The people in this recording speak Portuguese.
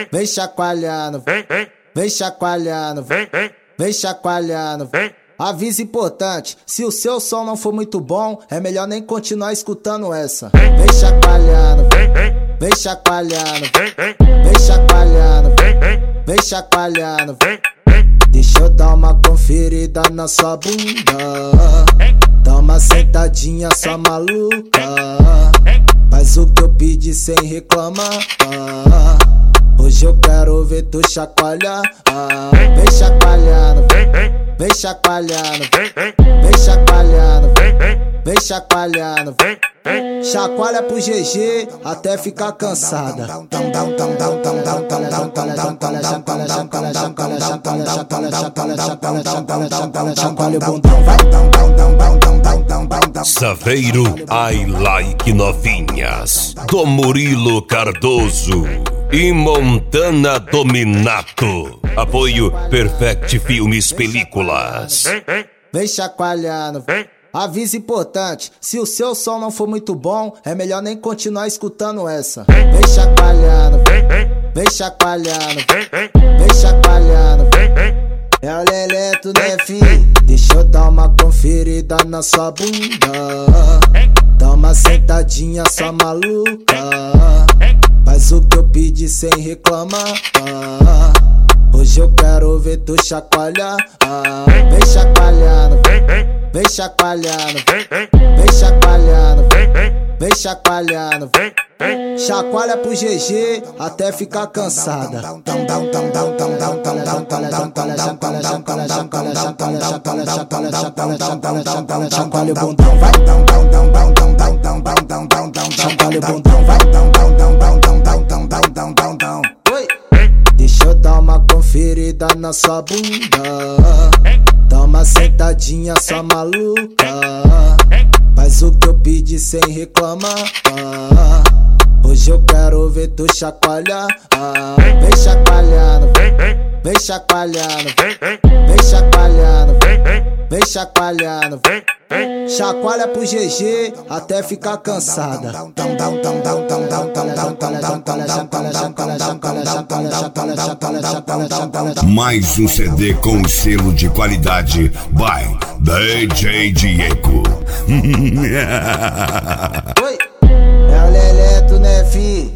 vem chacoalhando, vem chacoalhando, vem chacoalhando. Aviso importante, se o seu som não for muito bom, é melhor nem continuar escutando essa. Vem chacoalhando, vem chacoalhando, vem chacoalhando, vem chacoalhando. Deixa eu dar uma conferida na sua bunda. Dá uma sentadinha sua maluca. Faz o que eu pedi sem reclamar. Hoje eu quero ver tu chacoalhar. Vem chacoalhando, vem chacoalhando, vem chacoalhando, vem chacoalhando. Chacoalha pro GG até ficar cansada. Chacoalha o bundão, vai. Saveiro I Like Novinhas, do Murilo Cardoso e Montana Dominato. Apoio Perfect Filmes Películas. Vem chacoalhando. Aviso importante, se o seu som não for muito bom, é melhor nem continuar escutando essa. Vem chacoalhando, vem chacoalhando, vem chacoalhando. É o Leleto, né, fi? Deixa eu dar uma conferida na sua bunda. Dá uma sentadinha sua maluca. Faz o que eu pedi sem reclamar. Hoje eu quero ver tu chacoalhar. Vem chacoalhando, vem chacoalhando, vem chacoalhando, vem chacoalhando. Chacoalha pro GG até ficar cansada. Chacoalha o bundão, vai. Chacoalha o bundão, vai. Oi. Deixa eu dar uma conferida na sua bunda. Dá uma sentadinha sua maluca. Faz o que eu pedi sem reclamar. Hoje eu quero ver tu chacoalhar. Vem chacoalhando, vem chacoalhando, vem chacoalhando, vem chacoalhando. Chacoalha pro GG até ficar cansada. Mais um CD com selo de qualidade by DJ Diego. Oi, é o Leleto, né, fi?